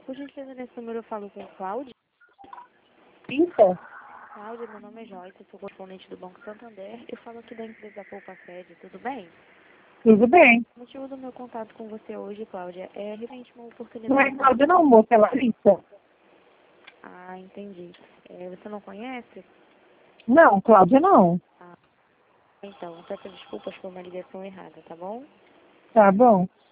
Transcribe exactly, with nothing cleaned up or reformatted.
Por gentileza, nesse número eu falo com Cláudia. Isso? Cláudia, meu nome é Joyce, sou correspondente do Banco Santander. Eu falo aqui da empresa Poupa Sede, tudo bem? Tudo bem. O motivo do meu contato com você hoje, Cláudia, é realmente uma oportunidade... Não é Cláudia não, moça, é Larissa. Ah, entendi. É, você não conhece? Não, Cláudia não. Ah, então, peço desculpas por uma ligação errada, tá bom? Tá bom.